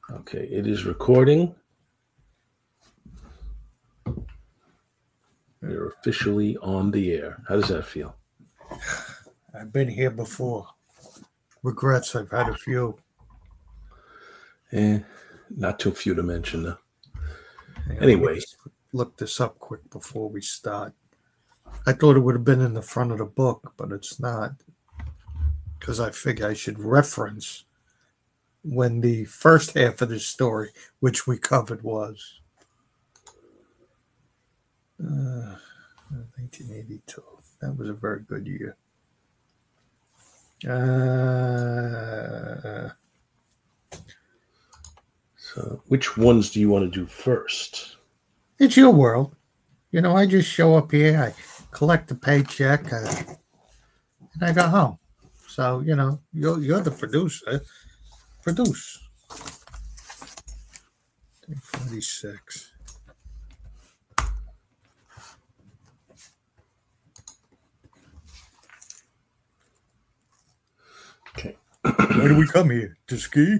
Okay, it is recording. We're officially on the air. How does that feel? I've been here before. Regrets, I've had a few. Not too few to mention, though. Hang on, let me Anyway, just look this up quick before we start. I thought it would have been in the front of the book, but it's not. Because I figure I should reference when the first half of this story, which we covered, was 1982. That was a very good year. So which ones do you want to do first? It's your world. You know, I just show up here, I collect a paycheck, and I go home. So, you know, you're the producer. Produce. 46. Okay. Why do we come here? To ski?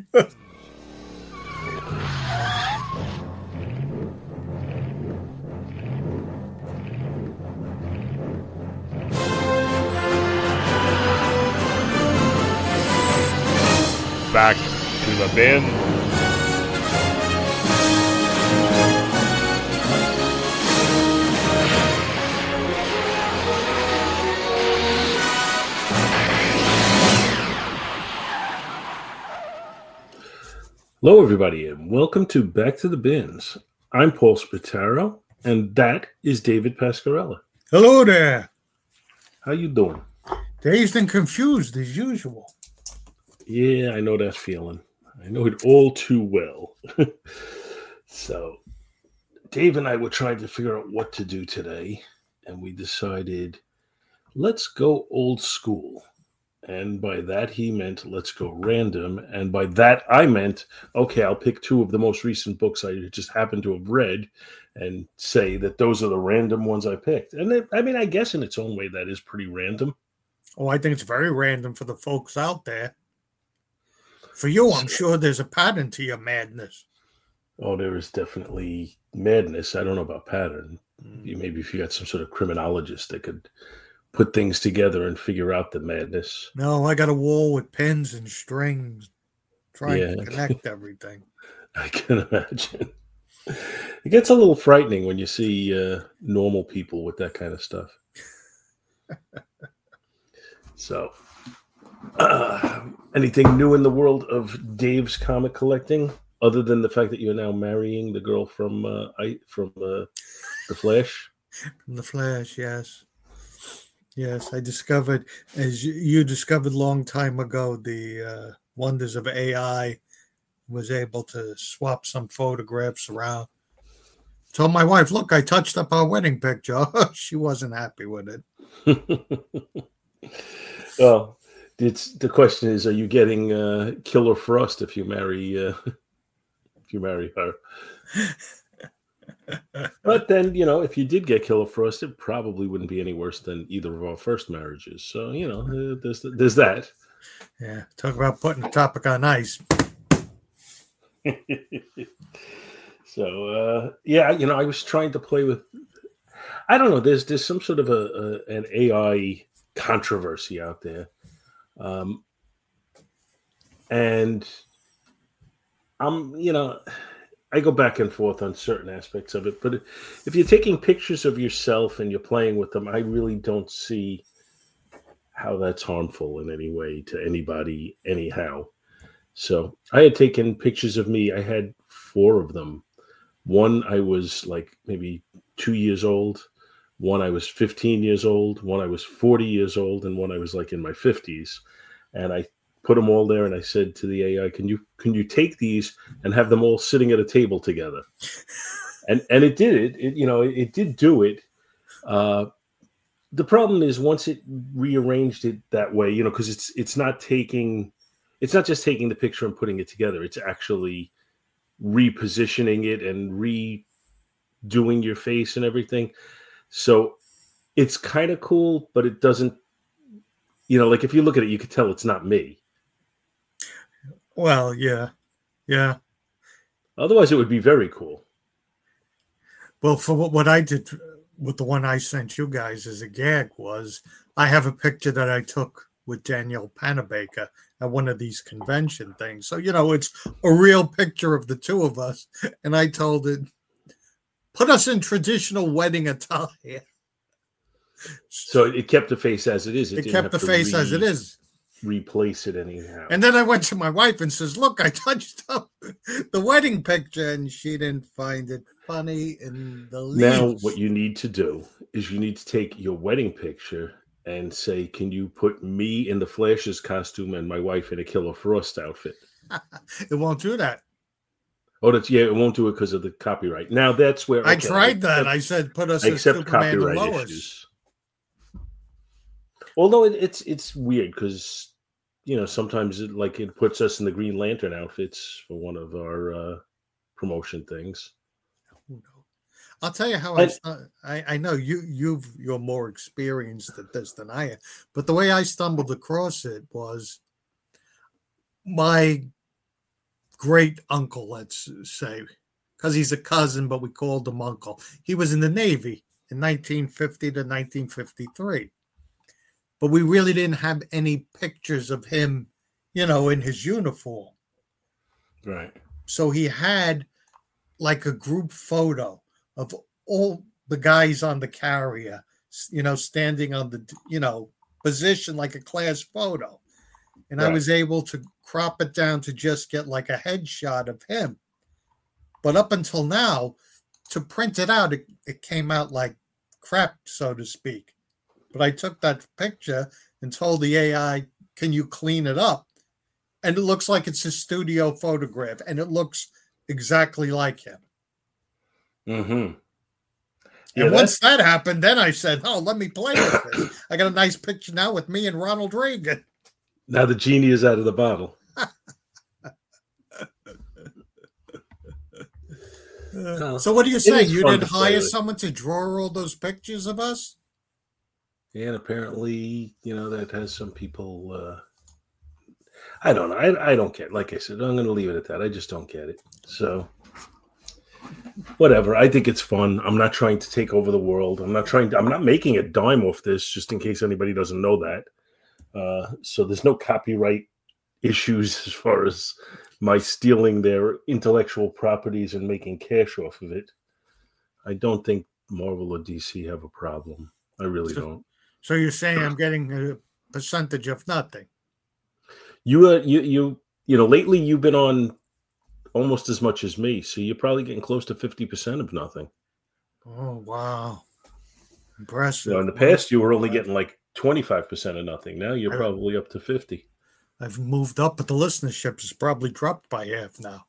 Back to the bin. Hello, everybody, and welcome to Back to the Bins. I'm Paul Spataro, and that is David Pascarella. Hello there. How you doing? Dazed and confused as usual. Yeah, I know that feeling. I know it all too well. So, Dave and I were trying to figure out what to do today, and we decided, let's go old school. And by that, he meant let's go random. And by that, I meant, okay, I'll pick two of the most recent books I just happen to have read and say that those are the random ones I picked. And I guess in its own way, that is pretty random. Oh, I think it's very random for the folks out there. For you, I'm sure there's a pattern to your madness. Oh, there is definitely madness. I don't know about pattern. Maybe if you got some sort of criminologist that could put things together and figure out the madness. No, I got a wall with pins and strings trying to connect everything. I can imagine. It gets a little frightening when you see normal people with that kind of stuff. So, anything new in the world of Dave's comic collecting, other than the fact that you're now marrying the girl from The Flash? From The Flash, yes. Yes, I discovered, as you discovered a long time ago, the wonders of AI. Was able to swap some photographs around. Told my wife, look, I touched up our wedding picture. She wasn't happy with it. Well, the question is, are you getting Killer Frost if you marry her? But then, you know, if you did get Killer Frost, it probably wouldn't be any worse than either of our first marriages. So, you know, there's that. Yeah, talk about putting the topic on ice. So, yeah, you know, I was trying to play with, I don't know, there's some sort of an AI controversy out there. And you know, I go back and forth on certain aspects of it, but if you're taking pictures of yourself and you're playing with them, I really don't see how that's harmful in any way to anybody anyhow. So I had taken pictures of me. I had 4 of them. One, I was like maybe 2 years old. One, I was 15 years old. One, I was 40 years old. And one, I was like in my 50s. And I put them all there. And I said to the AI, can you take these and have them all sitting at a table together? And it did it. It did do it. The problem is once it rearranged it that way, you know, because it's not just taking the picture and putting it together. It's actually repositioning it and redoing your face and everything. So it's kind of cool, but it doesn't, you know, like if you look at it, you could tell it's not me. Well, yeah. Otherwise, it would be very cool. Well, for what I did with the one I sent you guys as a gag was I have a picture that I took with Danielle Panabaker at one of these convention things. So, it's a real picture of the two of us. And I told it, put us in traditional wedding attire. So it kept the face as it is. It kept the face as it is. Replace it anyhow. And then I went to my wife and says, look, I touched up the wedding picture, and she didn't find it funny in the least. Now, what you need to do is you need to take your wedding picture and say, can you put me in the Flash's costume and my wife in a Killer Frost outfit? It won't do that. Oh, it won't do it because of the copyright. Now, that's where... I tried that. I said, put us as Superman and Lois. Issues. Although it's weird because, sometimes it puts us in the Green Lantern outfits for one of our promotion things. I'll tell you how I know you're more experienced at this than I am, but the way I stumbled across it was my great uncle, let's say, because he's a cousin, but we called him uncle. He was in the Navy in 1950 to 1953. But we really didn't have any pictures of him, in his uniform. Right. So he had like a group photo of all the guys on the carrier, standing on the, position like a class photo. And right. I was able to crop it down to just get like a headshot of him. But up until now, to print it out, it came out like crap, so to speak. But I took that picture and told the AI, can you clean it up? And it looks like it's a studio photograph, and it looks exactly like him. Mm-hmm. Yeah, and once that happened, then I said, let me play with this. I got a nice picture now with me and Ronald Reagan. Now the genie is out of the bottle. So what are you saying? You didn't hire someone to draw all those pictures of us? And apparently, that has some people, I don't know. I don't get it. Like I said, I'm going to leave it at that. I just don't get it. So, whatever. I think it's fun. I'm not trying to take over the world. I'm not making a dime off this, just in case anybody doesn't know that. So there's no copyright issues as far as my stealing their intellectual properties and making cash off of it. I don't think Marvel or DC have a problem. I really don't. So you're saying I'm getting a percentage of nothing? Lately you've been on almost as much as me, so you're probably getting close to 50% of nothing. Oh wow, impressive! In the past, you were only getting like 25% of nothing. Now you're probably up to 50. I've moved up, but the listenership has probably dropped by half now.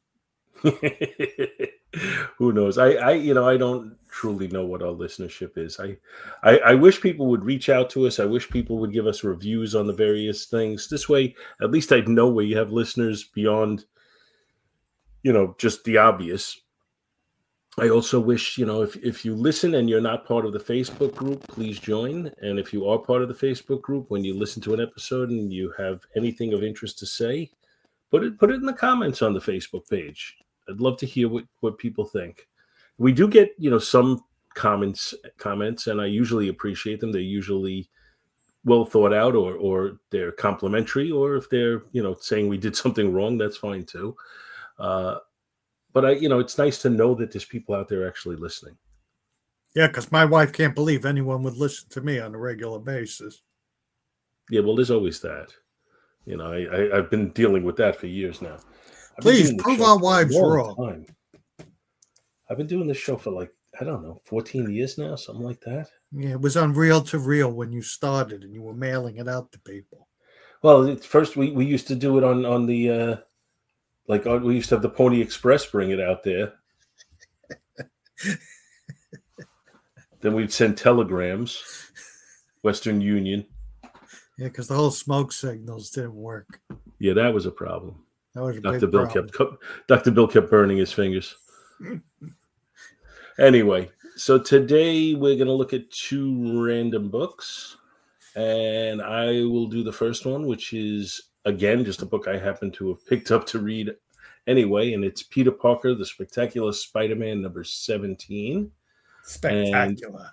Who knows? I don't truly know what our listenership is. I wish people would reach out to us. I wish people would give us reviews on the various things. This way, at least I'd know where you have listeners beyond, just the obvious. I also wish, if you listen and you're not part of the Facebook group, please join. And if you are part of the Facebook group, when you listen to an episode and you have anything of interest to say, put it in the comments on the Facebook page. I'd love to hear what people think. We do get, some comments, and I usually appreciate them. They're usually well thought out, or they're complimentary, or if they're, saying we did something wrong, that's fine too. But it's nice to know that there's people out there actually listening. Yeah, because my wife can't believe anyone would listen to me on a regular basis. Yeah, well, there's always that. I've been dealing with that for years now. Please prove our wives wrong. I've been doing this show for 14 years now, something like that. Yeah, it was on Reel to Reel when you started, and you were mailing it out to people. Well, first we used to do it on the we used to have the Pony Express bring it out there. Then we'd send telegrams, Western Union. Yeah, because the whole smoke signals didn't work. Yeah, that was a problem. That was a Dr. big Bill problem. Dr. Bill kept burning his fingers. Anyway, so today we're going to look at 2 random books, and I will do the first one, which is, again, just a book I happen to have picked up to read Anyway, and it's Peter Parker, the Spectacular Spider-Man number 17. Spectacular.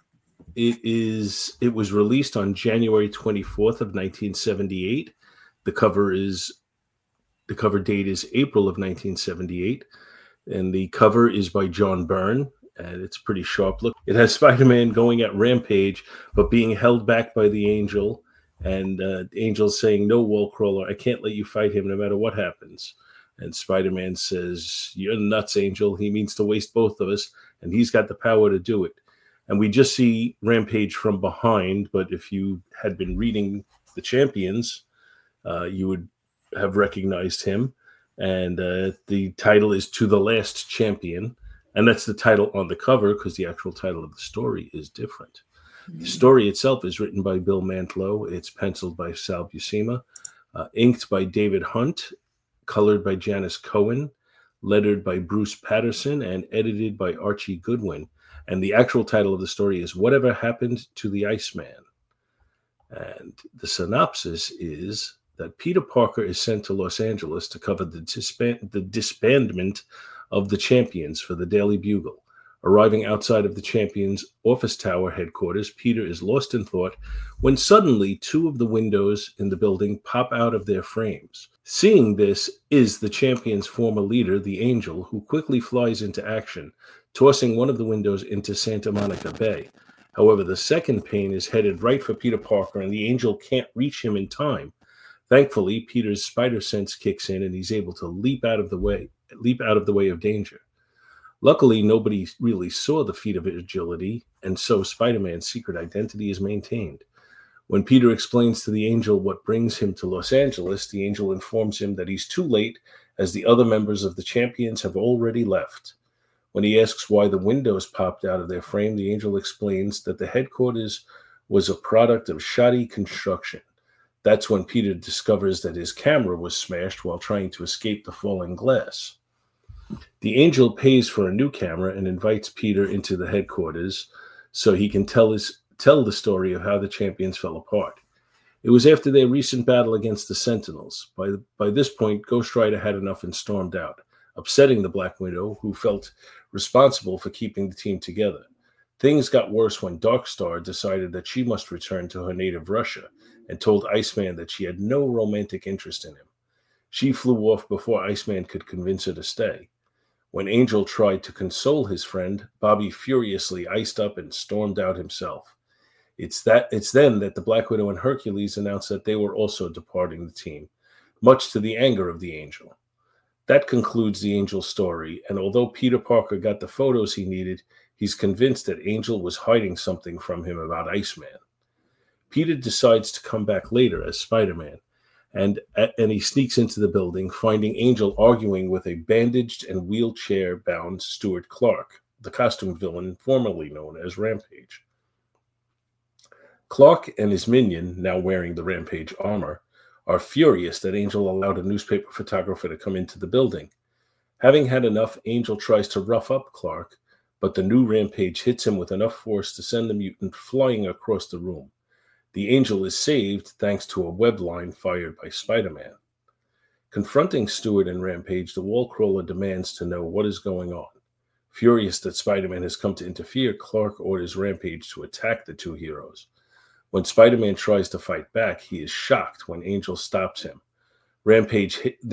It was released on January 24th of 1978. The cover date is April of 1978, and the cover is by John Byrne, and it's pretty sharp look. It has Spider-Man going at Rampage, but being held back by the Angel, and Angel saying, "No, Wallcrawler, I can't let you fight him no matter what happens." And Spider-Man says, "You're nuts, Angel. He means to waste both of us, and he's got the power to do it." And we just see Rampage from behind, but if you had been reading the Champions, you would have recognized him. And the title is To the Last Champion. And that's the title on the cover because the actual title of the story is different. Mm-hmm. The story itself is written by Bill Mantlo. It's penciled by Sal Buscema, inked by David Hunt, colored by Janice Cohen, lettered by Bruce Patterson, and edited by Archie Goodwin. And the actual title of the story is Whatever Happened to the Iceman. And the synopsis is that Peter Parker is sent to Los Angeles to cover the disbandment of the Champions for the Daily Bugle. Arriving outside of the Champions' office tower headquarters, Peter is lost in thought when suddenly two of the windows in the building pop out of their frames. Seeing this is the Champions' former leader, the Angel, who quickly flies into action, tossing one of the windows into Santa Monica Bay. However, the second pane is headed right for Peter Parker, and the Angel can't reach him in time. Thankfully, Peter's spider sense kicks in, and he's able to leap out of the way of danger. Luckily, nobody really saw the feat of agility, and so Spider-Man's secret identity is maintained. When Peter explains to the Angel what brings him to Los Angeles, the Angel informs him that he's too late, as the other members of the Champions have already left. When he asks why the windows popped out of their frame, the Angel explains that the headquarters was a product of shoddy construction. That's when Peter discovers that his camera was smashed while trying to escape the falling glass. The Angel pays for a new camera and invites Peter into the headquarters so he can tell the story of how the Champions fell apart. It was after their recent battle against the Sentinels. By this point, Ghost Rider had enough and stormed out, upsetting the Black Widow, who felt responsible for keeping the team together. Things got worse when Darkstar decided that she must return to her native Russia and told Iceman that she had no romantic interest in him. She flew off before Iceman could convince her to stay. When Angel tried to console his friend, Bobby furiously iced up and stormed out himself. It's then that the Black Widow and Hercules announced that they were also departing the team, much to the anger of the Angel. That concludes the Angel story, and although Peter Parker got the photos he needed, he's convinced that Angel was hiding something from him about Iceman. Peter decides to come back later as Spider-Man, and he sneaks into the building, finding Angel arguing with a bandaged and wheelchair-bound Stuart Clark, the costume villain formerly known as Rampage. Clark and his minion, now wearing the Rampage armor, are furious that Angel allowed a newspaper photographer to come into the building. Having had enough, Angel tries to rough up Clark, but the new Rampage hits him with enough force to send the mutant flying across the room. The Angel is saved thanks to a web line fired by Spider-Man. Confronting Stewart and Rampage, the Wallcrawler demands to know what is going on. Furious that Spider-Man has come to interfere, Clark orders Rampage to attack the two heroes. When Spider-Man tries to fight back, he is shocked when Angel stops him. Rampage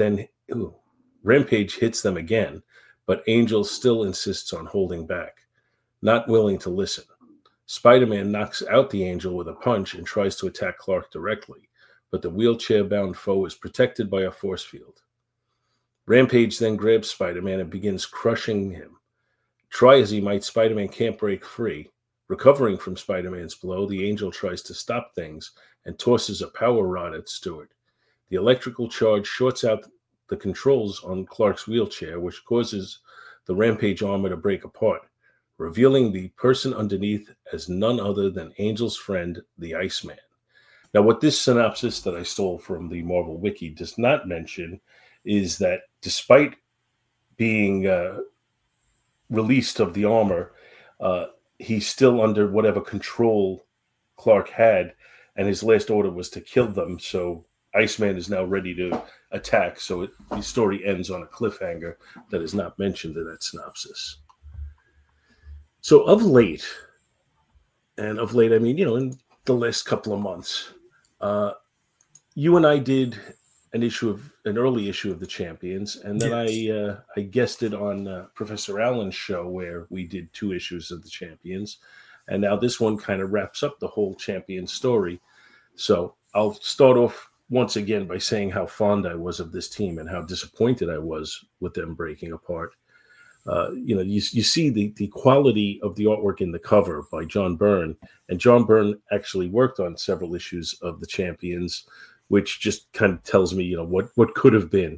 hits them again, but Angel still insists on holding back, not willing to listen. Spider-Man knocks out the Angel with a punch and tries to attack Clark directly, but the wheelchair-bound foe is protected by a force field. Rampage then grabs Spider-Man and begins crushing him. Try as he might, Spider-Man can't break free. Recovering from Spider-Man's blow, the Angel tries to stop things and tosses a power rod at Stewart. The electrical charge shorts out the controls on Clark's wheelchair, which causes the Rampage armor to break apart, revealing the person underneath as none other than Angel's friend, the Iceman. Now, what this synopsis that I stole from the Marvel Wiki does not mention is that despite being released of the armor, he's still under whatever control Clark had, and his last order was to kill them. So Iceman is now ready to attack. So the story ends on a cliffhanger that is not mentioned in that synopsis. So of late, I mean, in the last couple of months, you and I did an early issue of the Champions, and then I guested on Professor Allen's show where we did 2 issues of the Champions, and now this one kind of wraps up the whole Champions story. So I'll start off once again by saying how fond I was of this team and how disappointed I was with them breaking apart. You see the quality of the artwork in the cover by John Byrne, and John Byrne actually worked on several issues of the Champions, which just kind of tells me, what could have been.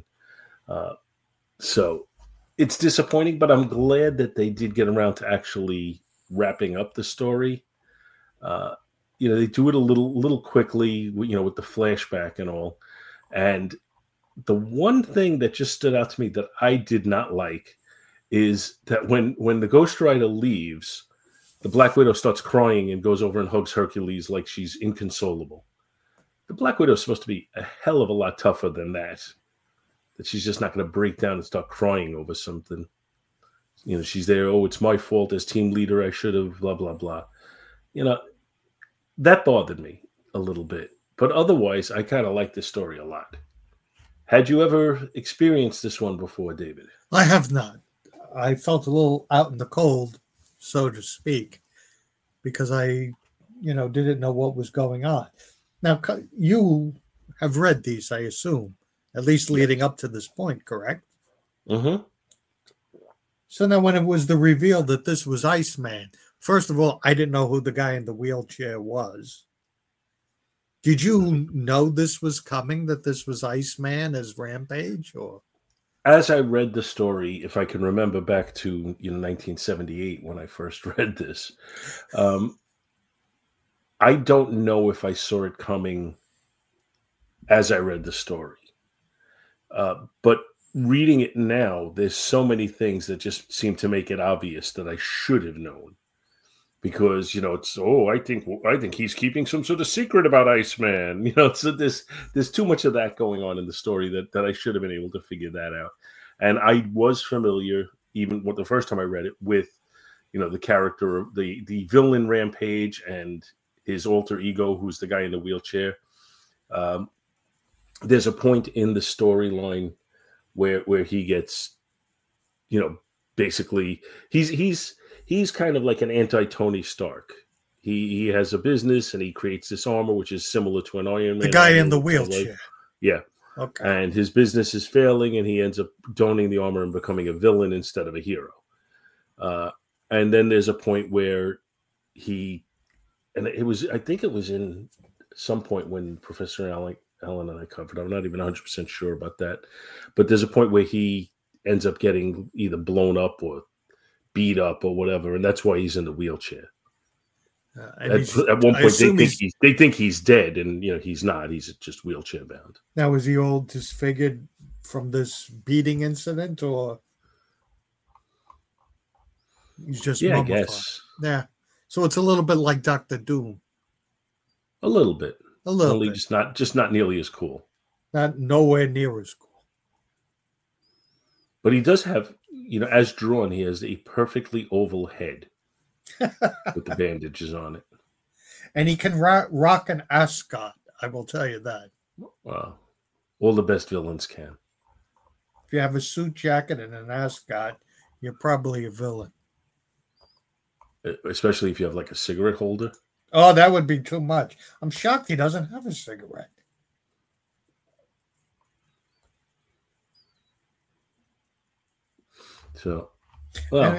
So it's disappointing, but I'm glad that they did get around to actually wrapping up the story. They do it a little quickly, with the flashback and all. And the one thing that just stood out to me that I did not like is that when the Ghost Rider leaves, the Black Widow starts crying and goes over and hugs Hercules like she's inconsolable. The Black Widow is supposed to be a hell of a lot tougher than that she's just not going to break down and start crying over something. She's there, oh, it's my fault as team leader, I should have, blah, blah, blah. That bothered me a little bit. But otherwise, I kind of like this story a lot. Had you ever experienced this one before, David? I have not. I felt a little out in the cold, so to speak, because I, didn't know what was going on. Now, you have read these, I assume, at least leading up to this point, correct? Mm-hmm. So now when it was the reveal that this was Iceman, first of all, I didn't know who the guy in the wheelchair was. Did you know this was coming, that this was Iceman as Rampage? Or as I read the story, if I can remember back to 1978 when I first read this, I don't know if I saw it coming as I read the story. But reading it now, there's so many things that just seem to make it obvious that I should have known. Because, it's, I think he's keeping some sort of secret about Iceman. So there's too much of that going on in the story that I should have been able to figure that out. And I was familiar, even the first time I read it, with, the character of the villain Rampage and his alter ego, who's the guy in the wheelchair. There's a point in the storyline where he gets, basically he's kind of like an anti-Tony Stark. He has a business and he creates this armor, which is similar to an Iron Man. The guy in the wheelchair. Yeah. Okay. And his business is failing and he ends up donning the armor and becoming a villain instead of a hero. And then there's a point where I think it was in some point when Professor Allen and I covered. I'm not even 100% sure about that. But there's a point where he ends up getting either blown up or beat up or whatever, and that's why he's in the wheelchair. At one point, they think he's dead, and he's not. He's just wheelchair bound. Now, is he all disfigured from this beating incident, or he's just mummified? I guess. Yeah. So it's a little bit like Dr. Doom. A little bit. Only just not nearly as cool. Not nowhere near as cool. But he does have, as drawn, he has a perfectly oval head with the bandages on it. And he can rock an ascot, I will tell you that. Wow. All the best villains can. If you have a suit jacket and an ascot, you're probably a villain. Especially if you have like a cigarette holder. Oh, that would be too much. I'm shocked he doesn't have a cigarette. So, well,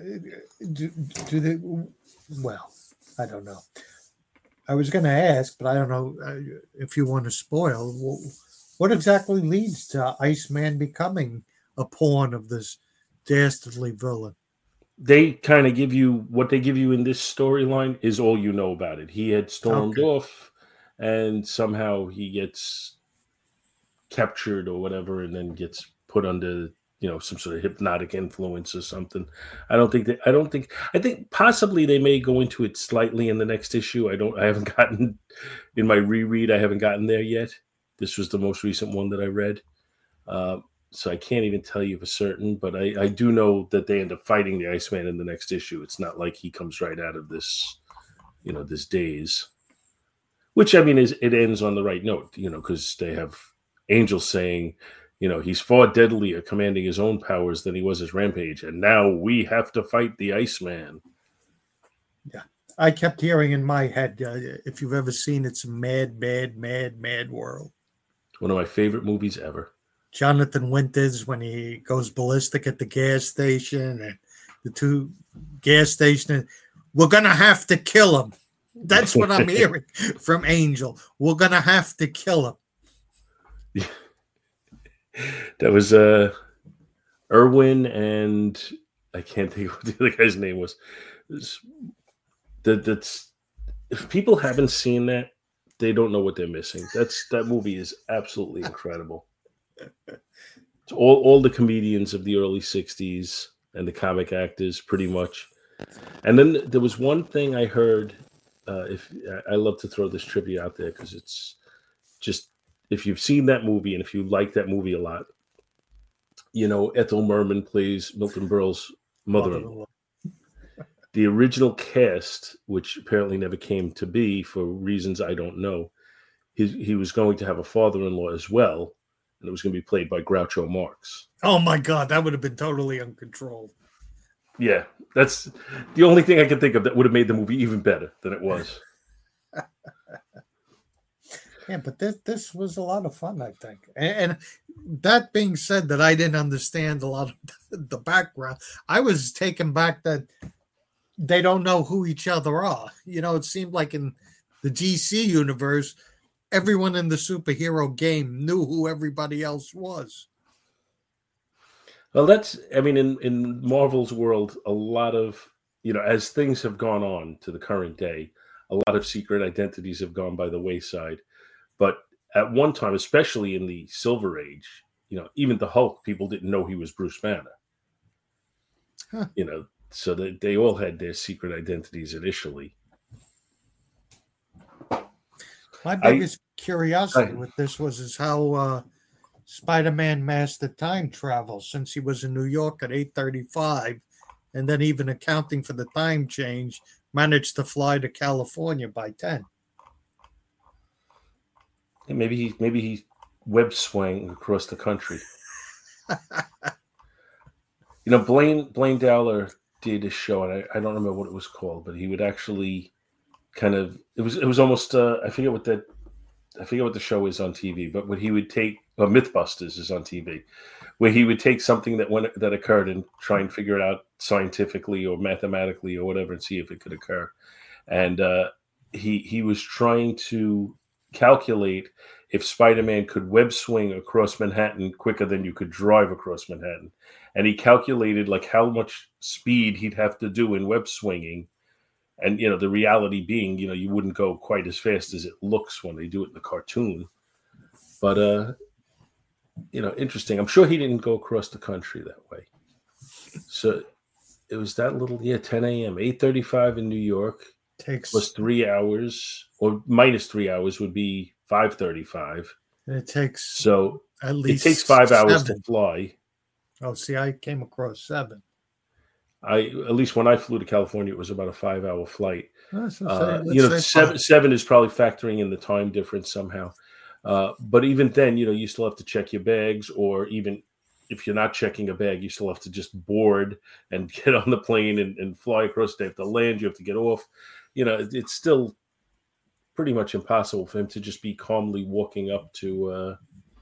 well, I don't know. I was going to ask, but I don't know if you want to spoil. What exactly leads to Iceman becoming a pawn of this dastardly villain? They kind of give you what they give you in this storyline is all you know about it. He had stormed off, and somehow he gets captured or whatever, and then gets put under some sort of hypnotic influence or something. I think possibly they may go into it slightly in the next issue. I haven't gotten in my reread. I haven't gotten there yet, This was the most recent one that I read. So I can't even tell you for certain, but I do know that they end up fighting the Iceman in the next issue. It's not like he comes right out of this, this daze. Which, I mean, it ends on the right note, because they have Angel saying, he's far deadlier commanding his own powers than he was as Rampage, and now we have to fight the Iceman. Yeah. I kept hearing in my head, if you've ever seen It's a Mad, Mad, Mad, Mad World. One of my favorite movies ever. Jonathan Winters, when he goes ballistic at the gas station, and the two gas stations, we're going to have to kill him. That's what I'm hearing from Angel. We're going to have to kill him. That was Irwin, and I can't think what the other guy's name was. That's if people haven't seen that, they don't know what they're missing. That movie is absolutely incredible. It's all the comedians of the early 60s and the comic actors, pretty much. And then there was one thing I heard. If I love to throw this trivia out there because it's just, if you've seen that movie and if you like that movie a lot, Ethel Merman plays Milton Berle's mother-in-law. The original cast, which apparently never came to be for reasons I don't know, he was going to have a father-in-law as well, and it was going to be played by Groucho Marx. Oh my God, that would have been totally uncontrolled. Yeah, that's the only thing I can think of that would have made the movie even better than it was. Yeah, but this was a lot of fun, I think. And that being said, that I didn't understand a lot of the background, I was taken back that they don't know who each other are. It seemed like in the DC universe, everyone in the superhero game knew who everybody else was. Well, in Marvel's world, a lot of, as things have gone on to the current day, a lot of secret identities have gone by the wayside. But at one time, especially in the Silver Age, even the Hulk, people didn't know he was Bruce Banner. Huh. So they all had their secret identities initially. My biggest curiosity with this is how Spider-Man mastered time travel, since he was in New York at 8:35, and then even accounting for the time change, managed to fly to California by 10. Yeah, maybe he web swung across the country. Blaine Dowler did a show, and I don't remember what it was called, but he would actually kind of, it was almost I forget what the show is on TV, but what he would take, Mythbusters is on TV, where he would take something that occurred and try and figure it out scientifically or mathematically or whatever and see if it could occur. And he was trying to calculate if Spider-Man could web swing across Manhattan quicker than you could drive across Manhattan. And he calculated like how much speed he'd have to do in web swinging. And, the reality being, you wouldn't go quite as fast as it looks when they do it in the cartoon. But, interesting. I'm sure he didn't go across the country that way. So it was that little, 10 a.m., 8:35 in New York. Plus 3 hours, or minus 3 hours would be 5:35. It takes so at least it takes 5 hours to fly. Oh, see, I came across 7. At least when I flew to California, it was about a 5-hour flight. Seven is probably factoring in the time difference somehow. But even then, you still have to check your bags, or even if you're not checking a bag, you still have to just board and get on the plane and fly across. They have to land. You have to get off. It's still pretty much impossible for him to just be calmly walking up to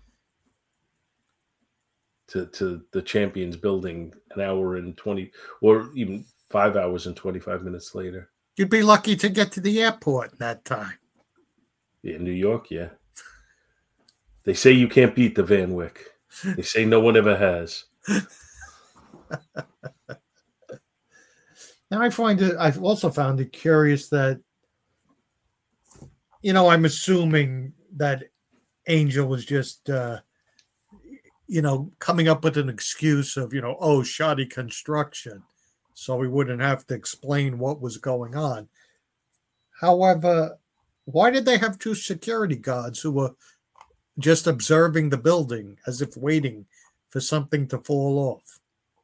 the Champions building an hour and 20, or even 5 hours and 25 minutes later. You'd be lucky to get to the airport in that time. Yeah, in New York, yeah. They say you can't beat the Van Wyck. They say no one ever has. Now I've also found it curious that, I'm assuming that Angel was just, coming up with an excuse of, shoddy construction, so we wouldn't have to explain what was going on. However, why did they have 2 security guards who were just observing the building as if waiting for something to fall off.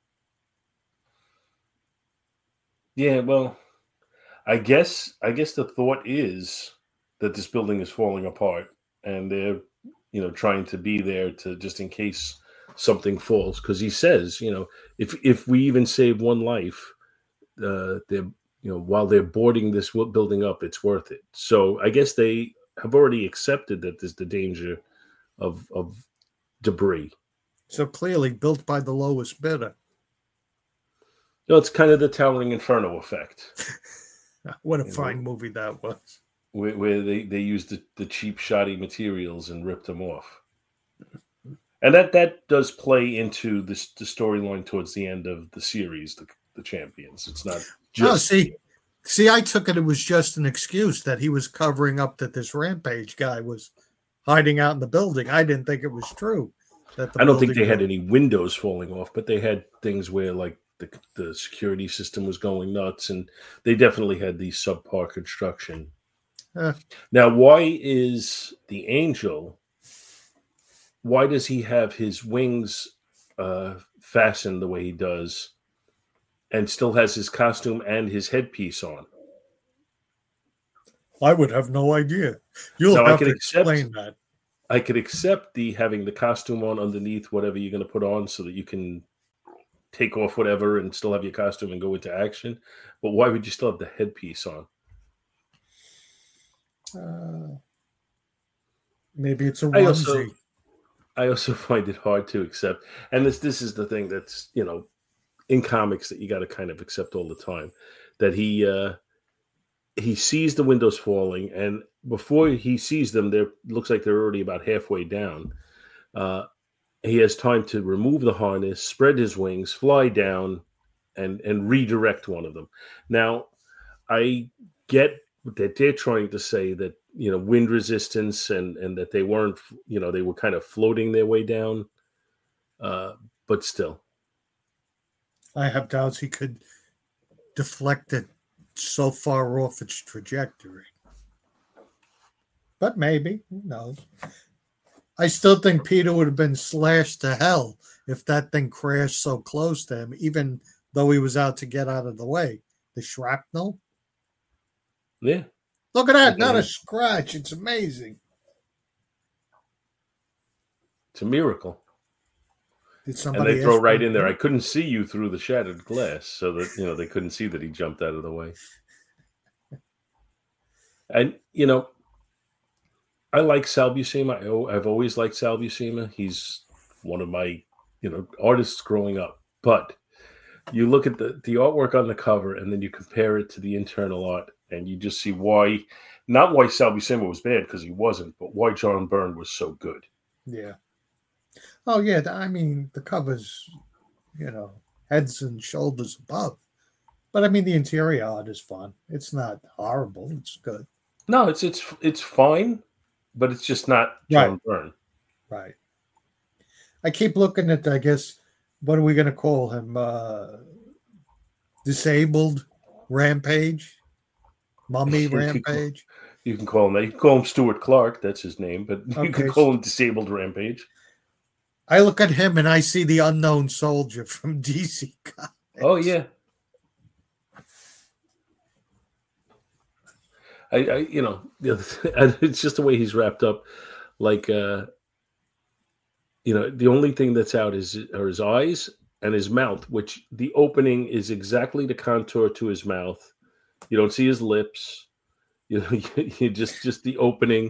Yeah, well, I guess the thought is that this building is falling apart, and they're trying to be there to just in case something falls. Because he says, if we even save one life, they're while they're boarding this building up, it's worth it. So I guess they have already accepted that there's the danger of debris. So clearly built by the lowest bidder. It's kind of the Towering Inferno effect. What a fine movie that was. Where they used the cheap, shoddy materials and ripped them off. And that does play into the storyline towards the end of the series, the Champions. It's not just... No, see, I took it was just an excuse that he was covering up that this Rampage guy was hiding out in the building. I didn't think it was true. I don't think they had any windows falling off, but they had things where, like, the security system was going nuts, and they definitely had the subpar construction. Now, why is the Angel... Why does he have his wings fastened the way he does and still has his costume and his headpiece on? I would have no idea. You'll have to explain that. I could accept having the costume on underneath whatever you're going to put on so that you can take off whatever and still have your costume and go into action. But why would you still have the headpiece on? Maybe it's a onesie. I also find it hard to accept. And this is the thing that's, in comics that you got to kind of accept all the time, that he sees the windows falling, and before he sees them, looks like they're already about halfway down. He has time to remove the harness, spread his wings, fly down, and redirect one of them. Now, I get that they're trying to say that, wind resistance and that they weren't, they were kind of floating their way down. But still. I have doubts he could deflect it so far off its trajectory. But maybe, who knows? I still think Peter would have been slashed to hell if that thing crashed so close to him, even though he was out to get out of the way. The shrapnel? Yeah. Look at that, not a scratch. It's amazing. It's a miracle. And they throw right in there. I couldn't see you through the shattered glass, so that they couldn't see that he jumped out of the way. And I like Sal Buscema. I've always liked Sal Buscema. He's one of my artists growing up. But you look at the artwork on the cover, and then you compare it to the internal art, and you just see not why Sal Buscema was bad, because he wasn't, but why John Byrne was so good. Yeah. Oh, yeah. I mean, the cover's, heads and shoulders above. But, I mean, the interior art is fun. It's not horrible. It's good. No, it's fine, but it's just not John Byrne. Right. I keep looking at, I guess, what are we going to call him? Disabled Rampage? Mummy Rampage? You can call him that. You can call him Stuart Clark. That's his name. But you can call him Disabled Rampage. I look at him and I see the Unknown Soldier from DC Comics. Oh, yeah. It's just the way he's wrapped up. Like, the only thing that's out are his eyes and his mouth, which the opening is exactly the contour to his mouth. You don't see his lips. You just the opening.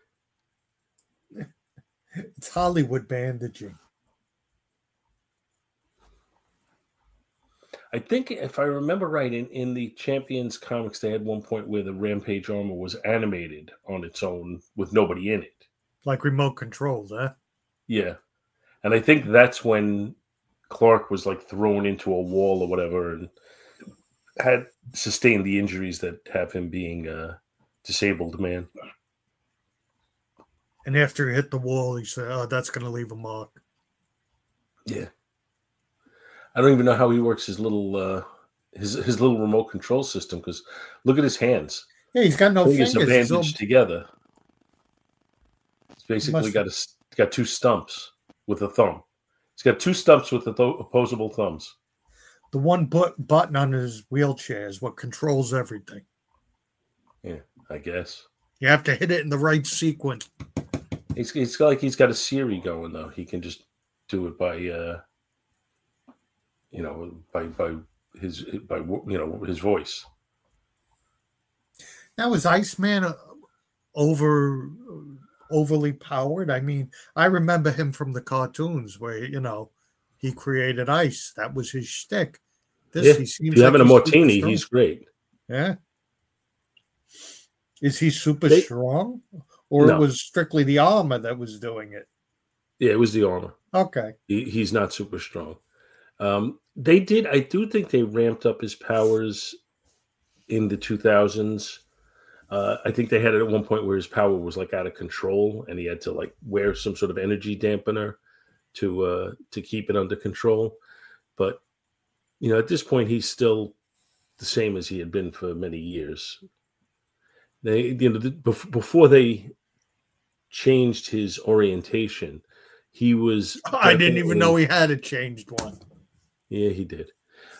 It's Hollywood bandaging. I think if I remember right, in the Champions comics, they had one point where the Rampage armor was animated on its own with nobody in it. Like remote controlled, huh? Yeah. And I think that's when Clark was like thrown into a wall or whatever and had sustained the injuries that have him being a disabled man. And after he hit the wall, he said, "Oh, that's going to leave a mark." Yeah. I don't even know how he works his little his little remote control system, because look at his hands. Yeah, he's got no fingers. He's bandaged together. basically got two stumps with a thumb. He's got two stumps with opposable thumbs. The one button on his wheelchair is what controls everything. Yeah, I guess. You have to hit it in the right sequence. He's got a Siri going though. He can just do it by his voice. Now, is Iceman overly powered? I mean, I remember him from the cartoons where he created ice. That was his shtick. He seems if you're having a martini, he's great. Yeah. Is he super strong, or it was strictly the armor that was doing it? Yeah, it was the armor. Okay. He's not super strong. I do think they ramped up his powers in the 2000s. I think they had it at one point where his power was like out of control, and he had to like wear some sort of energy dampener to keep it under control. But at this point, he's still the same as he had been for many years. Before they changed his orientation, he was. I didn't even know he had a changed one. Yeah, he did.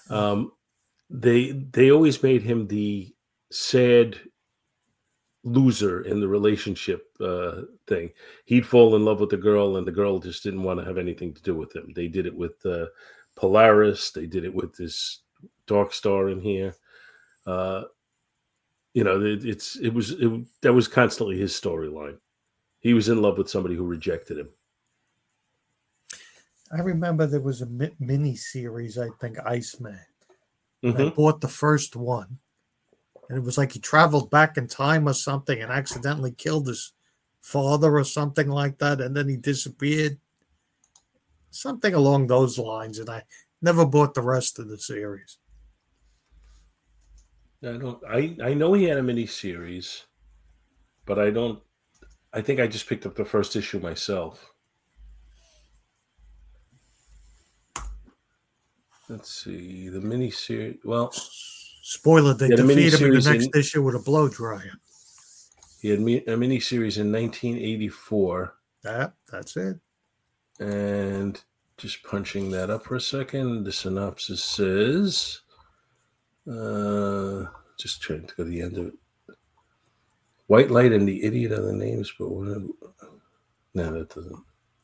They always made him the sad loser in the relationship thing. He'd fall in love with the girl, and the girl just didn't want to have anything to do with him. They did it with Polaris. They did it with this Dark Star in here. That was constantly his storyline. He was in love with somebody who rejected him. I remember there was a mini series, I think, Iceman. Mm-hmm. I bought the first one, and it was like he traveled back in time or something and accidentally killed his father or something like that, and then he disappeared. Something along those lines, and I never bought the rest of the series. I know he had a mini series, but I think I just picked up the first issue myself. Let's see, the mini series. Well, spoiler: they defeat him in the next issue with a blow dryer. He had a mini series in 1984. That's it. And just punching that up for a second, the synopsis says. Just trying to go to the end of it. White Light and the Idiot are the names, but no, that doesn't.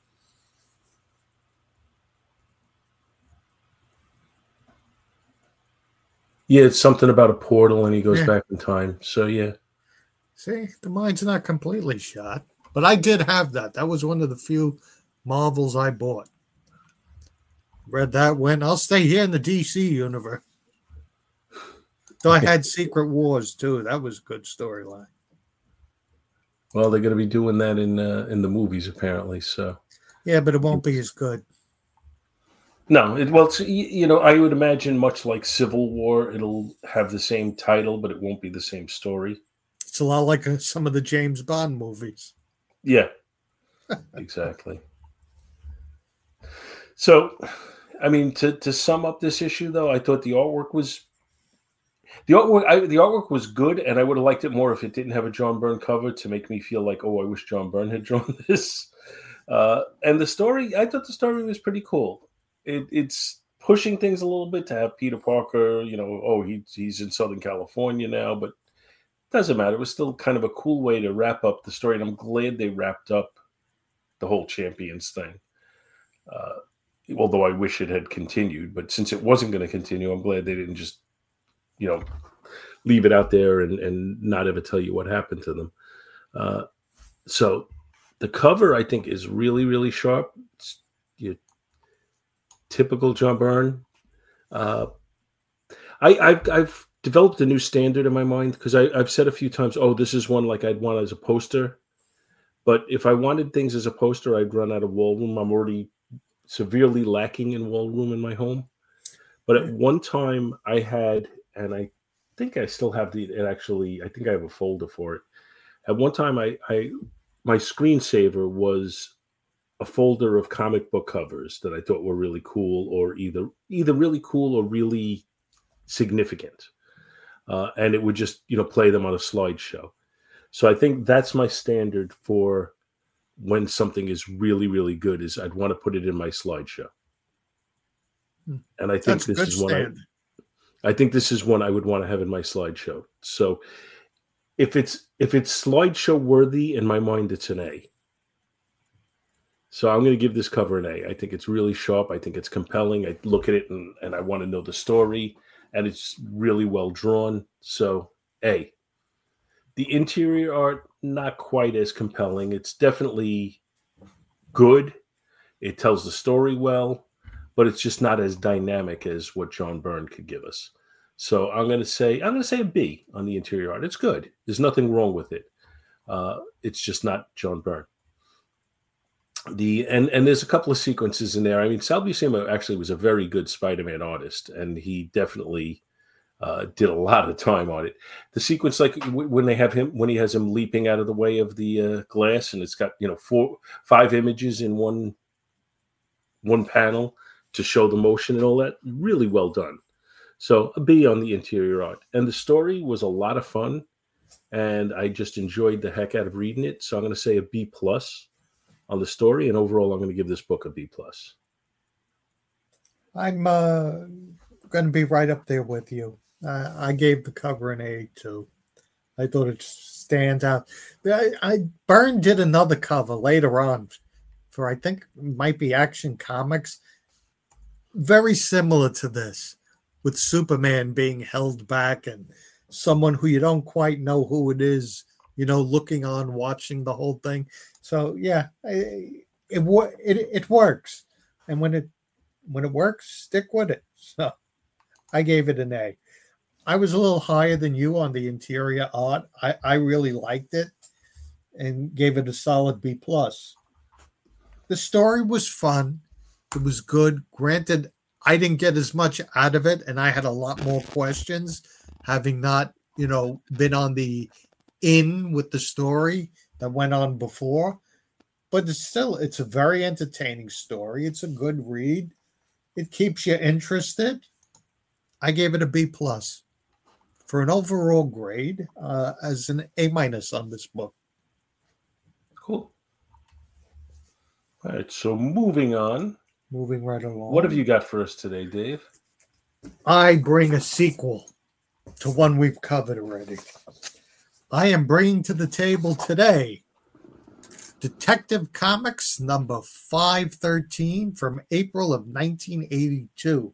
Yeah, it's something about a portal, and he goes back in time. So yeah. See, the mind's not completely shot, but I did have that. That was one of the few Marvels I bought. Read that when I'll stay here in the DC universe. So I had Secret Wars too. That was a good storyline. Well, they're going to be doing that in the movies apparently. So yeah, but it won't be as good. No, I would imagine much like Civil War, it'll have the same title, but it won't be the same story. It's a lot like some of the James Bond movies. Yeah, exactly. So, I mean, to sum up this issue, though, I thought the artwork was good, and I would have liked it more if it didn't have a John Byrne cover to make me feel like, oh, I wish John Byrne had drawn this. And the story, I thought the story was pretty cool. It's pushing things a little bit to have Peter Parker, he's in Southern California now, but it doesn't matter. It was still kind of a cool way to wrap up the story, and I'm glad they wrapped up the whole Champions thing. Although I wish it had continued, but since it wasn't going to continue, I'm glad they didn't just, leave it out there and not ever tell you what happened to them. So the cover, I think, is really, really sharp. It's typical John Byrne. I've developed a new standard in my mind because I've said a few times, this is one like I'd want as a poster. But if I wanted things as a poster, I'd run out of wall room. I'm already severely lacking in wall room in my home. But at one time I had, and I think I still have I think I have a folder for it. At one time my screensaver was a folder of comic book covers that I thought were really cool, or either really cool or really significant. And it would just, play them on a slideshow. So I think that's my standard for when something is really, really good is I'd want to put it in my slideshow. And I think this is one I think this is one I would want to have in my slideshow. So if it's slideshow worthy, in my mind, it's an A. So I'm going to give this cover an A. I think it's really sharp. I think it's compelling. I look at it and I want to know the story, and it's really well drawn. So A. The interior art, not quite as compelling. It's definitely good. It tells the story well, but it's just not as dynamic as what John Byrne could give us. So I'm going to say a B on the interior art. It's good. There's nothing wrong with it. It's just not John Byrne. And there's a couple of sequences in there. I mean, Sal Buscema actually was a very good Spider-Man artist, and he definitely did a lot of time on it. The sequence, like when he has him leaping out of the way of the glass, and it's got 5 images in one panel to show the motion and all that, really well done. So a B on the interior art. And the story was a lot of fun, and I just enjoyed the heck out of reading it. So I'm going to say a B+ on the story, and overall I'm going to give this book a B+. I'm going to be right up there with you. I gave the cover an A too. I thought it stands out. Byrne did another cover later on for, I think it might be Action Comics, very similar to this, with Superman being held back and someone who you don't quite know who it is, looking on, watching the whole thing. So yeah, it works, and when it works, stick with it. So I gave it an A. I was a little higher than you on the interior art. I really liked it and gave it a solid B+. The story was fun. It was good. Granted, I didn't get as much out of it, and I had a lot more questions, having not, been on the in with the story that went on before. But it's a very entertaining story. It's a good read. It keeps you interested. I gave it a B+ for an overall grade, as an A- on this book. Cool. All right, so moving on. Moving right along. What have you got for us today, Dave? I bring a sequel to one we've covered already. I am bringing to the table today Detective Comics number 513 from April of 1982.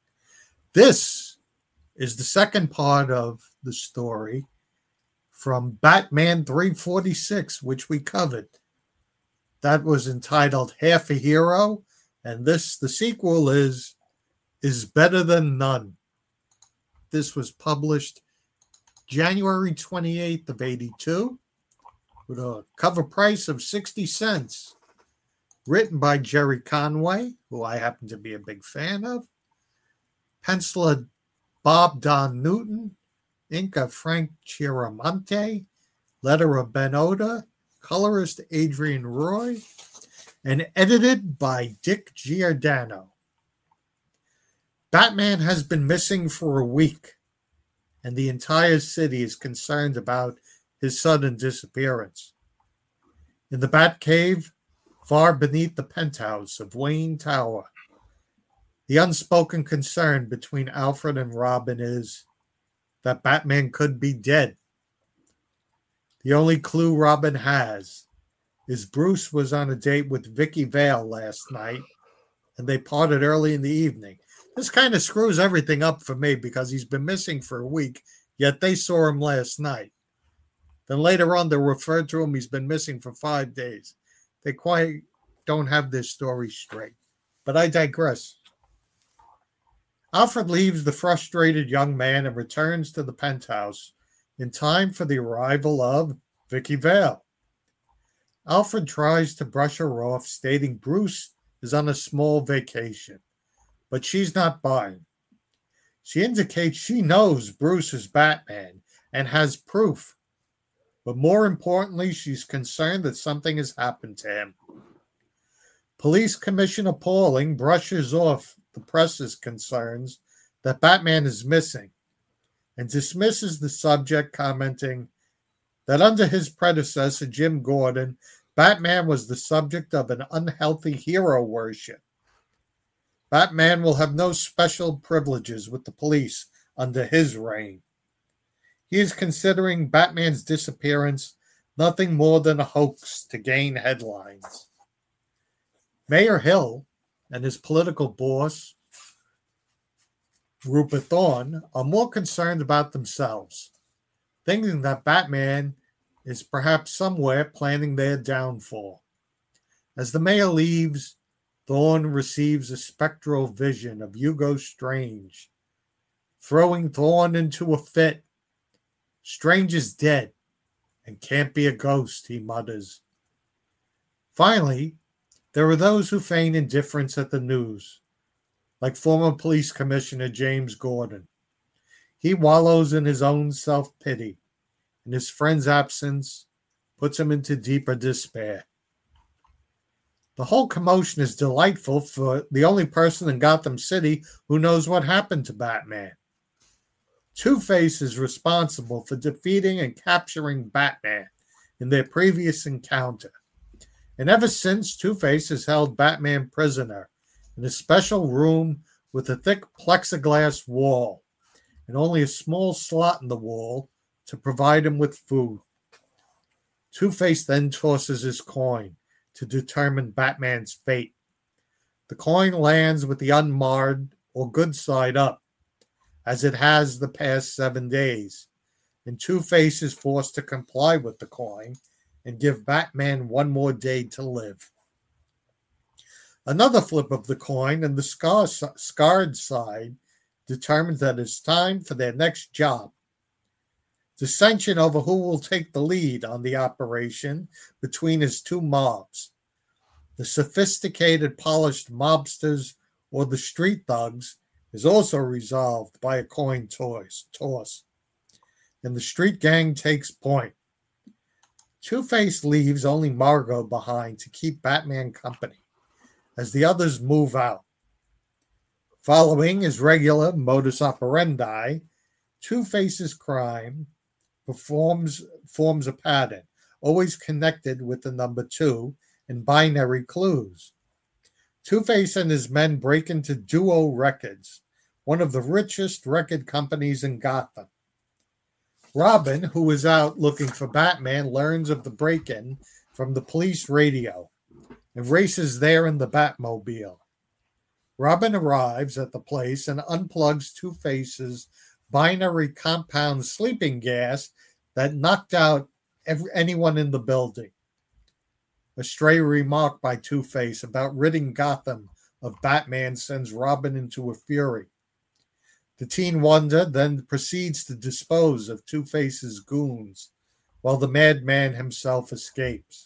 This is the second part of the story from Batman 346, which we covered. That was entitled Half a Hero, and the sequel is Better Than None. This was published January 28th of 82 with a cover price of 60 cents. Written by Jerry Conway, who I happen to be a big fan of. Penciler Bob Don Newton. Ink of Frank Chiaramonte. Letter of Ben Oda. Colorist Adrian Roy. And edited by Dick Giordano. Batman has been missing for a week, and the entire city is concerned about his sudden disappearance. In the Batcave, far beneath the penthouse of Wayne Tower, the unspoken concern between Alfred and Robin is that Batman could be dead. The only clue Robin has is Bruce was on a date with Vicky Vale last night, and they parted early in the evening. This kind of screws everything up for me because he's been missing for a week, yet they saw him last night. Then later on, they referred to him, he's been missing for 5 days. They quite don't have this story straight. But I digress. Alfred leaves the frustrated young man and returns to the penthouse in time for the arrival of Vicky Vale. Alfred tries to brush her off, stating Bruce is on a small vacation. But she's not buying. She indicates she knows Bruce is Batman and has proof. But more importantly, she's concerned that something has happened to him. Police Commissioner Pauling brushes off the press's concerns that Batman is missing and dismisses the subject, commenting that under his predecessor, Jim Gordon, Batman was the subject of an unhealthy hero worship. Batman will have no special privileges with the police under his reign. He is considering Batman's disappearance nothing more than a hoax to gain headlines. Mayor Hill and his political boss, Rupert Thorne, are more concerned about themselves, thinking that Batman is perhaps somewhere planning their downfall. As the mayor leaves, Thorne receives a spectral vision of Hugo Strange, throwing Thorne into a fit. Strange is dead and can't be a ghost, he mutters. Finally, there are those who feign indifference at the news, like former police commissioner James Gordon. He wallows in his own self-pity, and his friend's absence puts him into deeper despair. The whole commotion is delightful for the only person in Gotham City who knows what happened to Batman. Two-Face is responsible for defeating and capturing Batman in their previous encounter. And ever since, Two-Face has held Batman prisoner in a special room with a thick plexiglass wall and only a small slot in the wall to provide him with food. Two-Face then tosses his coin to determine Batman's fate. The coin lands with the unmarred or good side up, as it has the past 7 days, and Two-Face is forced to comply with the coin and give Batman one more day to live. Another flip of the coin and the scarred side determines that it's time for their next job. Dissension over who will take the lead on the operation between his two mobs, the sophisticated, polished mobsters or the street thugs, is also resolved by a coin toss. And the street gang takes point. Two-Face leaves only Margot behind to keep Batman company as the others move out. Following his regular modus operandi, Two-Face's crime forms a pattern, always connected with the number 2 and binary clues. Two-Face and his men break into Duo Records, one of the richest record companies in Gotham. Robin, who is out looking for Batman, learns of the break-in from the police radio and races there in the Batmobile. Robin arrives at the place and unplugs Two-Face's binary compound sleeping gas that knocked out anyone in the building. A stray remark by Two-Face about ridding Gotham of Batman sends Robin into a fury. The Teen Wonder then proceeds to dispose of Two-Face's goons, while the madman himself escapes.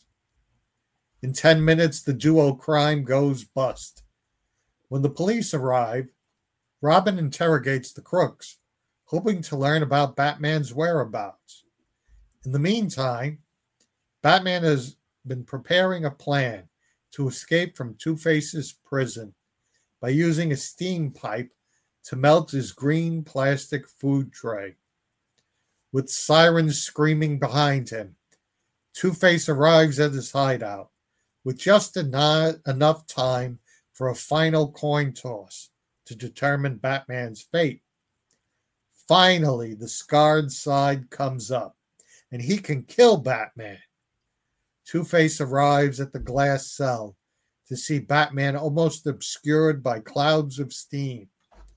In 10 minutes, the duo crime goes bust. When the police arrive, Robin interrogates the crooks, hoping to learn about Batman's whereabouts. In the meantime, Batman has been preparing a plan to escape from Two-Face's prison by using a steam pipe to melt his green plastic food tray. With sirens screaming behind him, Two-Face arrives at his hideout with just enough time for a final coin toss to determine Batman's fate. Finally, the scarred side comes up, and he can kill Batman. Two-Face arrives at the glass cell to see Batman almost obscured by clouds of steam.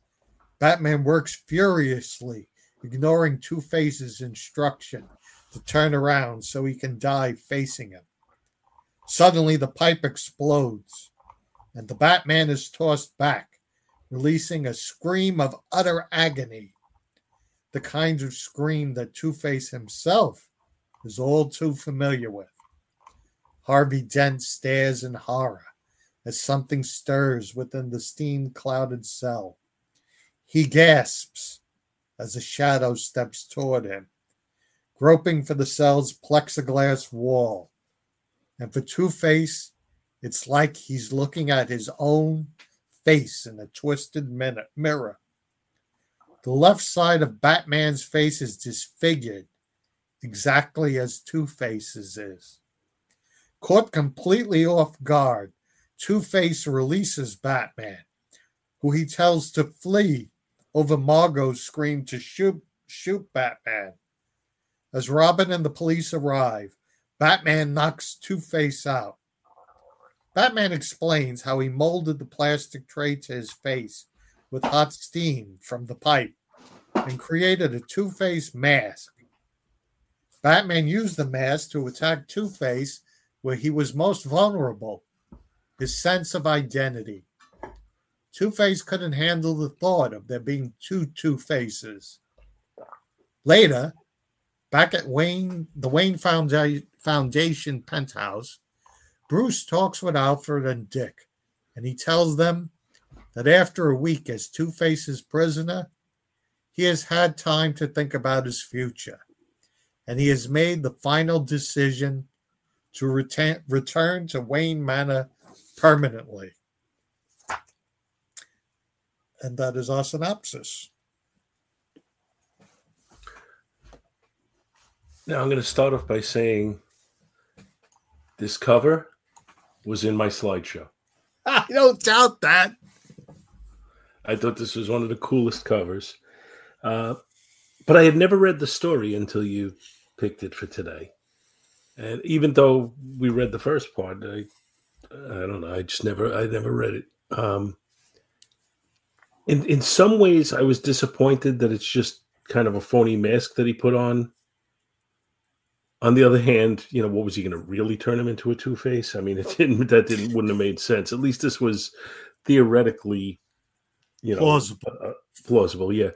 Batman works furiously, ignoring Two-Face's instruction to turn around so he can die facing him. Suddenly, the pipe explodes, and the Batman is tossed back, releasing a scream of utter agony, the kind of scream that Two-Face himself is all too familiar with. Harvey Dent stares in horror as something stirs within the steam-clouded cell. He gasps as a shadow steps toward him, groping for the cell's plexiglass wall. And for Two-Face, it's like he's looking at his own face in a twisted mirror. The left side of Batman's face is disfigured, exactly as Two-Face's is. Caught completely off guard, Two-Face releases Batman, who he tells to flee over Margot's scream to shoot Batman. As Robin and the police arrive, Batman knocks Two-Face out. Batman explains how he molded the plastic tray to his face with hot steam from the pipe and created a Two-Face mask. Batman used the mask to attack Two-Face where he was most vulnerable, his sense of identity. Two-Face couldn't handle the thought of there being two Two-Faces. Later, back at the Wayne Foundation penthouse, Bruce talks with Alfred and Dick, and he tells them that after a week as Two-Face's prisoner, he has had time to think about his future, and he has made the final decision to return to Wayne Manor permanently. And that is our synopsis. Now, I'm going to start off by saying this cover was in my slideshow. I don't doubt that. I thought this was one of the coolest covers. But I had never read the story until you picked it for today. And even though we read the first part, I don't know, I never read it. In some ways, I was disappointed that it's just kind of a phony mask that he put on. On the other hand, what was he going to really turn him into a Two-Face? I mean, wouldn't have made sense. At least this was theoretically, plausible. Yeah.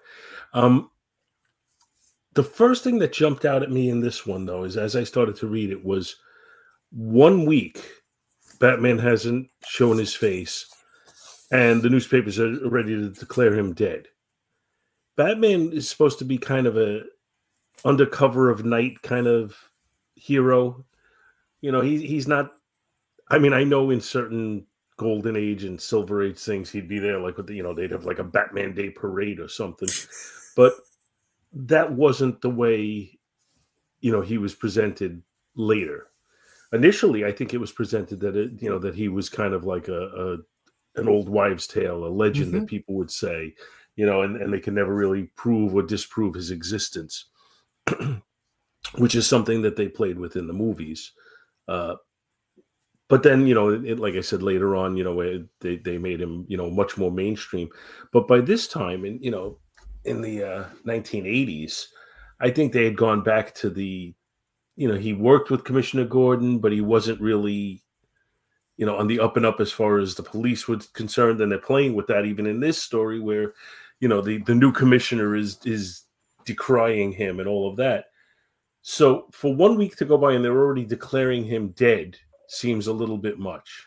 The first thing that jumped out at me in this one, though, is as I started to read it, was 1 week Batman hasn't shown his face, and the newspapers are ready to declare him dead. Batman is supposed to be kind of a undercover of night kind of hero. He's not. I mean, I know in certain Golden Age and Silver Age things he'd be there, like with they'd have like a Batman Day parade or something, but that wasn't the way he was presented later. Initially, I think it was presented that that he was kind of like an old wives' tale, a legend that people would say, and they can never really prove or disprove his existence, which is something that they played with in the movies. But then, like I said, later on, they made him, much more mainstream. But by this time, in the 1980s, I think they had gone back to the, he worked with Commissioner Gordon, but he wasn't really, on the up and up as far as the police was concerned. And they're playing with that even in this story where, the new commissioner is decrying him and all of that. So for 1 week to go by and they're already declaring him dead seems a little bit much.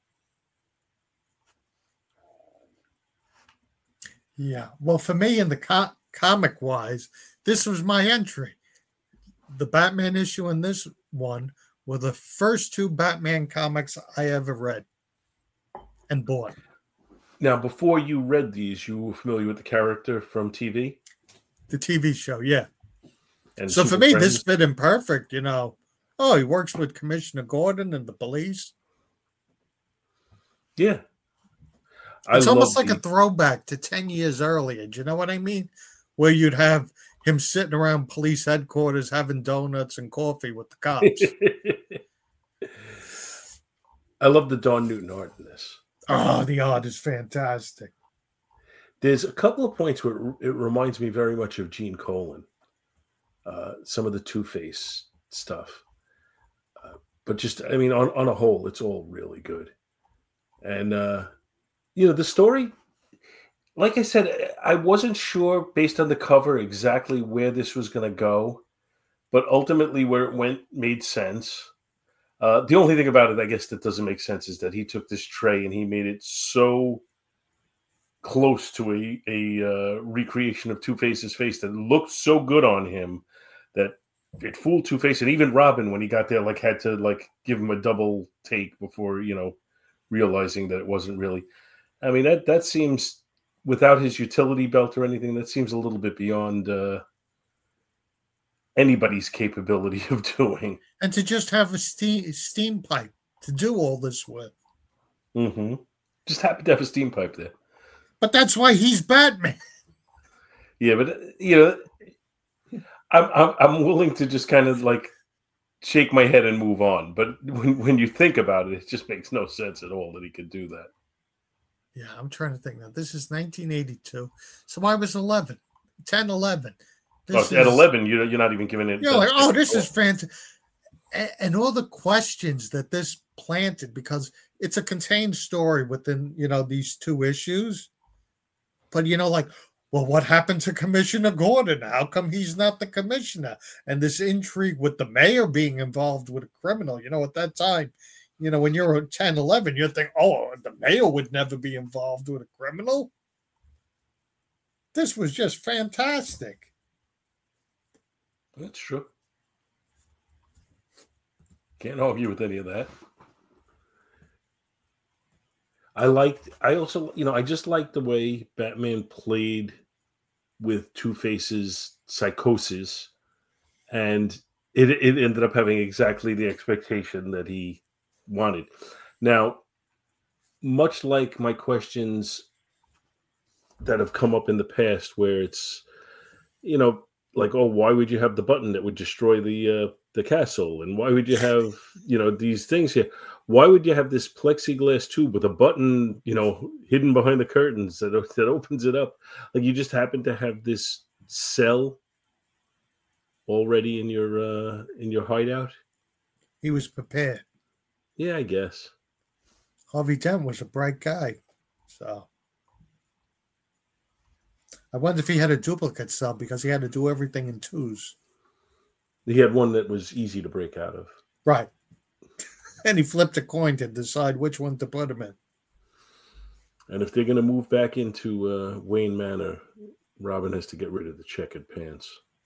Yeah. Well, for me, in the comic-wise, this was my entry. The Batman issue and this one were the first two Batman comics I ever read and bought. Now, before you read these, you were familiar with the character from TV? The TV show, yeah. And so for me, this fit in perfect, Oh, he works with Commissioner Gordon and the police. Yeah. It's almost like a throwback to 10 years earlier. Do you know what I mean? Where you'd have him sitting around police headquarters having donuts and coffee with the cops. I love the Don Newton art in this. Oh, the art is fantastic. There's a couple of points where it reminds me very much of Gene Colan. Some of the Two-Face stuff. But just, I mean, on a whole, it's all really good. And, the story, like I said, I wasn't sure based on the cover exactly where this was going to go. But ultimately where it went made sense. The only thing about it, I guess, that doesn't make sense is that he took this tray and he made it so close to a recreation of Two-Face's face that looked so good on him that it fooled Two-Face. And even Robin, when he got there, had to give him a double take before, realizing that it wasn't really. I mean, that seems, without his utility belt or anything, that seems a little bit beyond anybody's capability of doing. And to just have a steam pipe to do all this with. Mm-hmm. Just happened to have a steam pipe there. But that's why he's Batman. Yeah, but I'm willing to just kind of like shake my head and move on. But when you think about it, it just makes no sense at all that he could do that. Yeah, I'm trying to think now. This is 1982. So I was 11, 10, 11. At 11, you're not even giving it. You're like, oh, this is fantastic. And all the questions that this planted, because it's a contained story within, these two issues. But, like, well, what happened to Commissioner Gordon? How come he's not the commissioner? And this intrigue with the mayor being involved with a criminal. At that time, when you're 10, 11, you think, oh, the mayor would never be involved with a criminal. This was just fantastic. That's true. Can't argue with any of that. I just liked the way Batman played with Two-Face's psychosis, and it ended up having exactly the expectation that he wanted. Now, much like my questions that have come up in the past, where it's, like, oh, why would you have the button that would destroy the castle, and why would you have these things here? Why would you have this plexiglass tube with a button hidden behind the curtains that opens it up? Like, you just happen to have this cell already in your hideout. He was prepared. Yeah, I guess Harvey Dent was a bright guy, so I wonder if he had a duplicate cell, because he had to do everything in twos. He had one that was easy to break out of. Right. And he flipped a coin to decide which one to put him in. And if they're going to move back into Wayne Manor, Robin has to get rid of the checkered pants.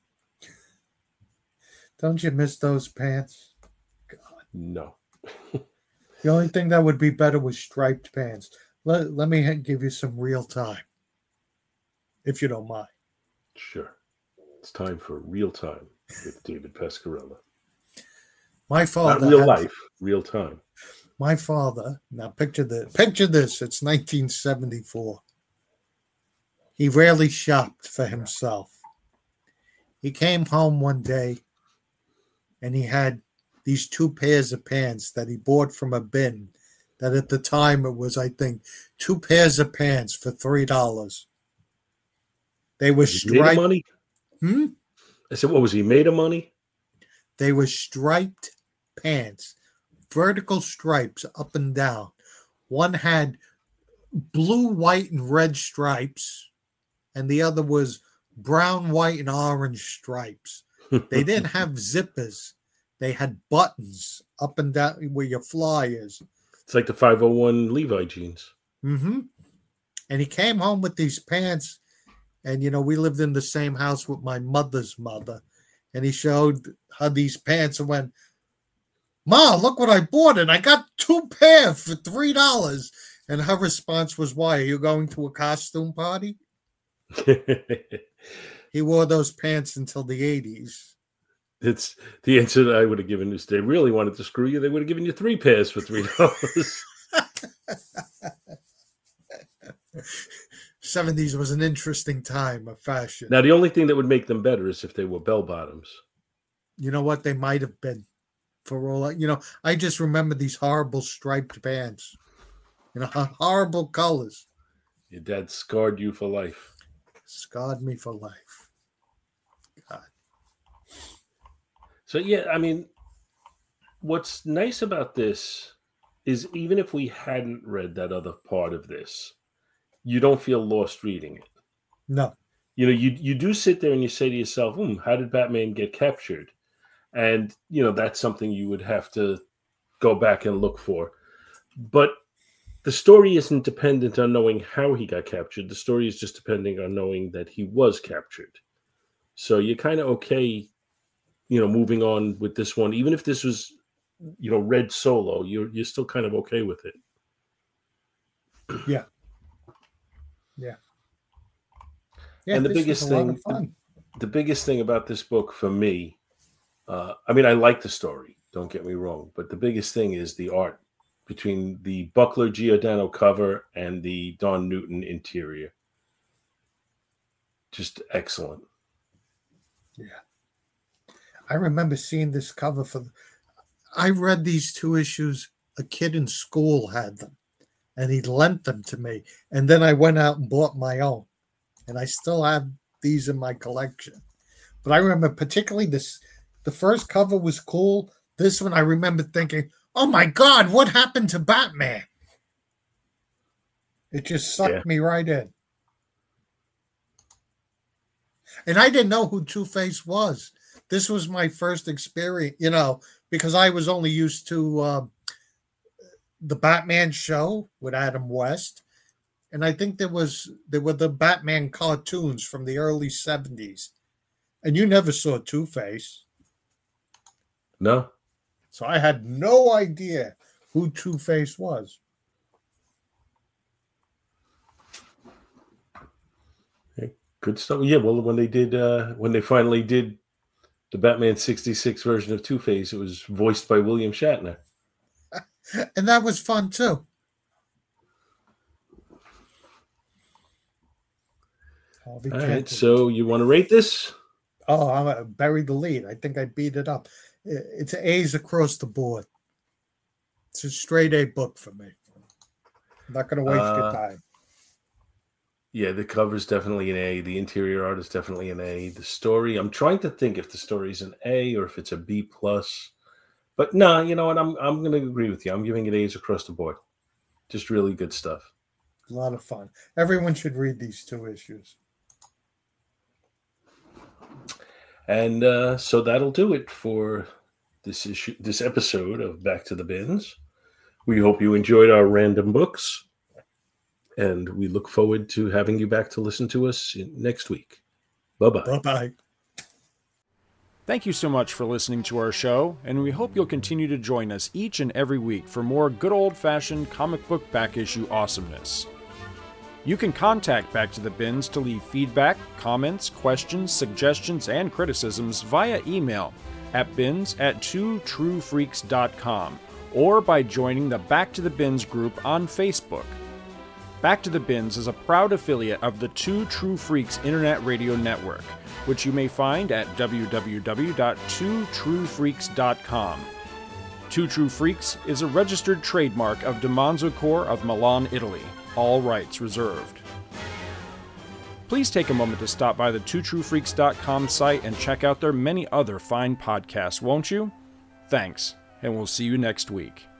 Don't you miss those pants? God. No. The only thing that would be better was striped pants. Let me give you some real time, if you don't mind. Sure. It's time for Real Time with David Pescarella. My father. Not real life, real time. My father, now picture this, it's 1974. He rarely shopped for himself. He came home one day and he had these two pairs of pants that he bought from a bin, that at the time it was, I think, 2 pairs of pants for $3. They were striped. Made of money? I said, what was he made of money? They were striped pants, vertical stripes up and down. One had blue, white, and red stripes, and the other was brown, white, and orange stripes. They didn't have zippers. They had buttons up and down where your fly is. It's like the 501 Levi jeans. Mm-hmm. And he came home with these pants, and, we lived in the same house with my mother's mother. And he showed her these pants and went, Ma, look what I bought. And I got 2 pairs for $3. And her response was, why? Are you going to a costume party? He wore those pants until the 80s. It's the answer that I would have given if they really wanted to screw you. They would have given you 3 pairs for $3. 70s was an interesting time of fashion. Now, the only thing that would make them better is if they were bell bottoms. You know what? They might have been. For all I just remember these horrible striped pants. Horrible colors. Your dad scarred you for life. Scarred me for life. God. So, yeah, I mean, what's nice about this is even if we hadn't read that other part of this, you don't feel lost reading it. No. You do sit there and you say to yourself, how did Batman get captured? And, that's something you would have to go back and look for. But the story isn't dependent on knowing how he got captured. The story is just depending on knowing that he was captured. So you're kind of okay, moving on with this one. Even if this was, read solo, you're still kind of okay with it. Yeah. Yeah. And the biggest thing, the biggest thing about this book for me, I mean, I like the story, don't get me wrong, but the biggest thing is the art between the Buckler Giordano cover and the Don Newton interior. Just excellent. Yeah. I remember seeing this cover I read these 2 issues. A kid in school had them, and he lent them to me. And then I went out and bought my own. And I still have these in my collection. But I remember particularly the first cover was cool. This one I remember thinking, oh my God, what happened to Batman? It just sucked me right in. And I didn't know who Two-Face was. This was my first experience, because I was only used to the Batman show with Adam West. And I think there were the Batman cartoons from the early 70s. And you never saw Two-Face. No. So I had no idea who Two-Face was. Okay, good stuff. Yeah, well, when they finally did the Batman 66 version of Two-Face, it was voiced by William Shatner. And that was fun too. All right, so you want to rate this? Oh, I buried the lead. I think I beat it up. It's A's across the board. It's a straight A book for me. I'm not going to waste your time. Yeah, the cover's definitely an A. The interior art is definitely an A. The story, I'm trying to think if the story's an A or if it's a B+. But no, you know what? I'm going to agree with you. I'm giving it A's across the board. Just really good stuff. A lot of fun. Everyone should read these 2 issues. And so that'll do it for this episode of Back to the Bins. We hope you enjoyed our random books, and we look forward to having you back to listen to us next week. Bye-bye. Bye-bye. Thank you so much for listening to our show, and we hope you'll continue to join us each and every week for more good old-fashioned comic book back issue awesomeness. You can contact Back to the Bins to leave feedback, comments, questions, suggestions, and criticisms via email at bins@twotruefreaks.com or by joining the Back to the Bins group on Facebook. Back to the Bins is a proud affiliate of the Two True Freaks Internet Radio Network, which you may find at www.twotruefreaks.com. Two True Freaks is a registered trademark of DiManzo Corp of Milan, Italy. All rights reserved. Please take a moment to stop by the twotruefreaks.com site and check out their many other fine podcasts, won't you? Thanks, and we'll see you next week.